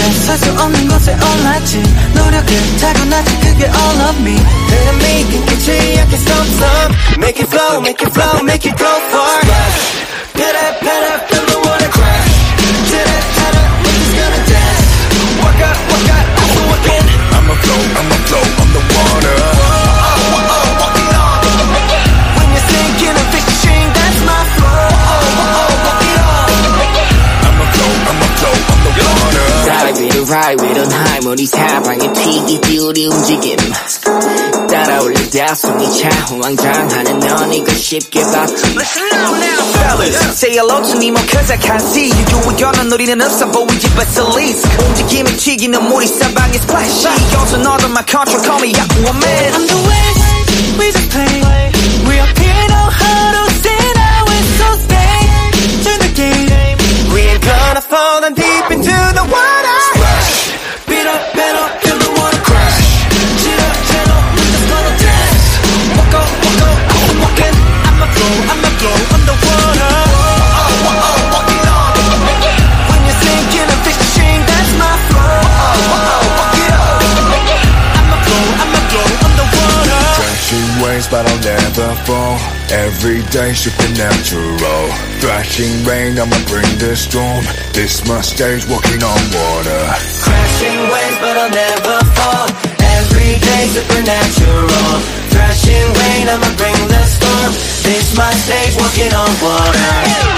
살 수 없는 곳에 올랐지 노력은 타고났지 그게 all of me Enemy 끊기지 I can't stop some Make it flow, make it flow, make it go far Pit up, feel the water crash Tit up, niggas gonna dance Walk out, I'm walking I'ma flow on the water Walk it on When you're sinking and fishing, that's my flow Walk it on I'ma flow on the water Ride with on high 우리 사방에 튀기 띄우리 움직임 따라올리다 숨이 차 호황장하는 넌 이걸 쉽게 봤지 Listen now fellas Say hello to me more cause I can't see you 유의견은 우리는 없어 보이지 but it's least 움직임이 튀기는 물이 사방에 splash 여기서 너도 my control call me Aquaman I'm the wind, we just play We up here know how to say now it's so stay Turn the game We ain't gonna fall in deep into the water Beat up, feel the water crash Tit up, niggas gonna dance Walk out, I'm walking I'ma flow on the water Walk it on When you're sinking and fishing, that's my flow Walk it on I'ma flow on the water Crashing waves but I'll never fall Everyday supernatural Thrashing rain, I'ma bring the storm This my stage, walking on water Crashing waves but I'll never fall Everyday supernatural Thrashing rain, I'ma bring the storm This my stage, walking on water